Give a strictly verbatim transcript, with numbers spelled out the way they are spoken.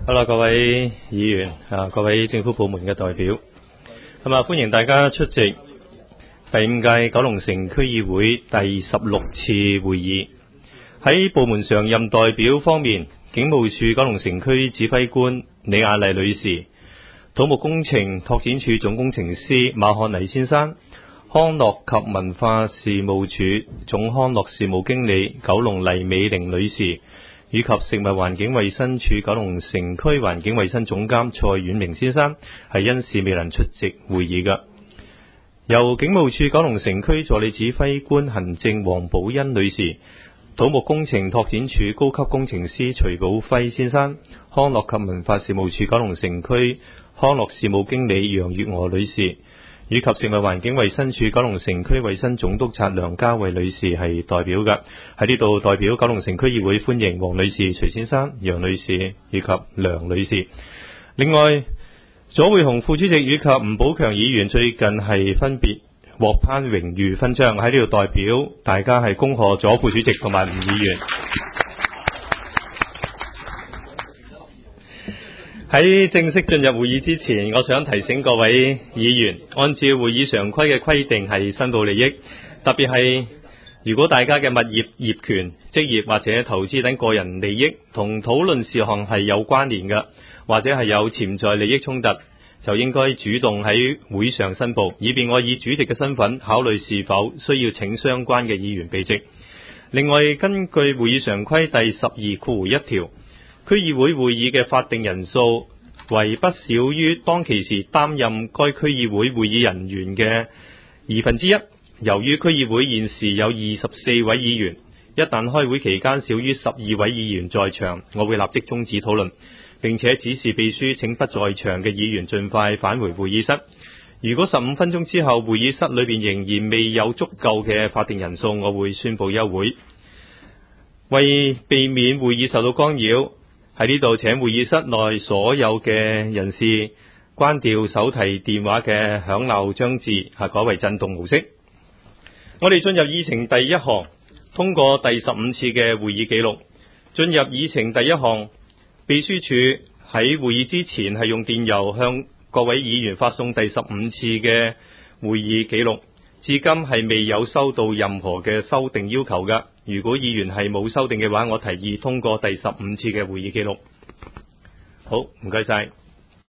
好啦，各位議員啊，各位政府部門嘅代表，咁啊，歡迎大家出席第五屆九龍城區議會第十六次會議。喺部門常任代表方面，警務處九龍城區指揮官李亞麗女士，土木工程拓展處總工程師馬漢黎先生，康樂及文化事務署總康樂事務經理九龍黎美玲女士，以及食物環境衛生署九龍城區環境衛生總監蔡婉明先生，係因事未能出席會議嘅。由警務處九龍城區助理指揮官行政黃寶欣女士，土木工程拓展處高級工程師徐寶輝先生，康樂及文化事務署九龍城區康樂事務經理楊月娥女士，以及食物環境衛生署九龍城區衛生總督察梁家慧女士係代表嘅。喺呢度代表九龍城區議會歡迎黃女士、徐先生、楊女士以及梁女士。另外，左會雄副主席以及吳寶強議員最近係分別獲頒榮譽勳章，喺呢度代表大家係恭賀左副主席同埋吳議員。喺正式進入會議之前，我想提醒各位議員，按照會議常規嘅規定係申報利益，特別係如果大家嘅物業、業權、職業或者投資等個人利益同討論事項係有關聯嘅，或者係有潛在利益衝突，就應該主動喺會上申報，以便我以主席嘅身份考慮是否需要請相關嘅議員避席。另外，根據會議常規第十二括弧一條，區議會會議嘅法定人數為不少於當其時擔任該區議會會議人員嘅二分之一。由於區議會現時有二十四位議員，一旦開會期間少於十二位議員在場，我會立即終止討論，並且指示秘書請不在場嘅議員盡快返回會議室。如果十五分鐘之後會議室裏邊仍然未有足夠嘅法定人數，我會宣佈休會。為避免會議受到干擾，喺呢度請會議室內所有嘅人士關掉手提電話嘅響鬧裝置，係改為震動模式。我哋進入議程第一項，通過第十五次嘅會議記錄。進入議程第一項，秘書處喺會議之前係用電郵向各位議員發送第十五次嘅會議記錄，至今係未有收到任何嘅修訂要求㗎。如果議員係冇修訂嘅話，我提議通過第十五次嘅會議記錄。好，唔該晒。